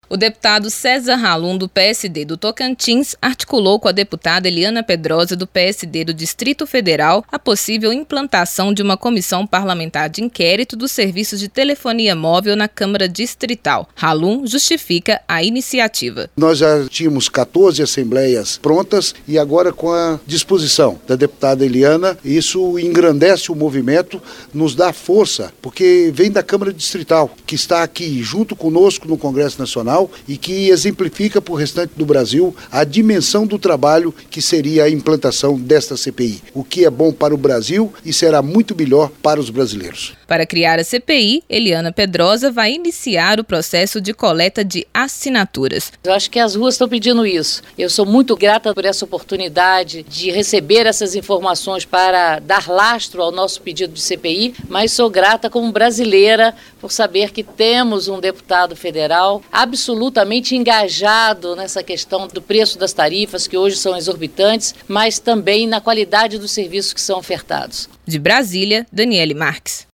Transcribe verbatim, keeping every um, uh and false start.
O deputado César Ralum, do P S D do Tocantins, articulou com a deputada Eliana Pedrosa, do P S D do Distrito Federal, a possível implantação de uma comissão parlamentar de inquérito dos serviços de telefonia móvel na Câmara Distrital. Ralum justifica a iniciativa. Nós já tínhamos quatorze assembleias prontas e agora, com a disposição da deputada Eliana, isso engrandece o movimento, nos dá força, porque vem da Câmara Distrital, que está aqui junto conosco no Congresso Nacional, e que exemplifica para o restante do Brasil a dimensão do trabalho que seria a implantação desta C P I, o que é bom para o Brasil e será muito melhor para os brasileiros. Para criar a C P I, Eliana Pedrosa vai iniciar o processo de coleta de assinaturas. Eu acho que as ruas estão pedindo isso. Eu sou muito grata por essa oportunidade de receber essas informações para dar lastro ao nosso pedido de C P I, mas sou grata como brasileira por saber que temos um deputado federal absolutamente engajado nessa questão do preço das tarifas, que hoje são exorbitantes, mas também na qualidade dos serviços que são ofertados. De Brasília, Daniele Marques.